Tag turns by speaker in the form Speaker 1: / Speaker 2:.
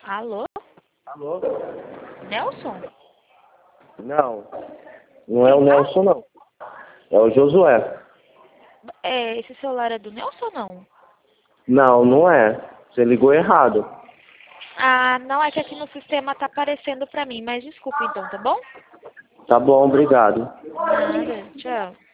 Speaker 1: Alô?
Speaker 2: Alô?
Speaker 1: Nelson?
Speaker 2: Não, não é o Nelson, não. É o Josué.
Speaker 1: Esse celular é do Nelson ou não?
Speaker 2: Não, não é. Você ligou errado.
Speaker 1: Ah, não, é que aqui no sistema tá aparecendo pra mim, mas desculpa então, tá bom?
Speaker 2: Tá bom, obrigado.
Speaker 1: Nada, tchau.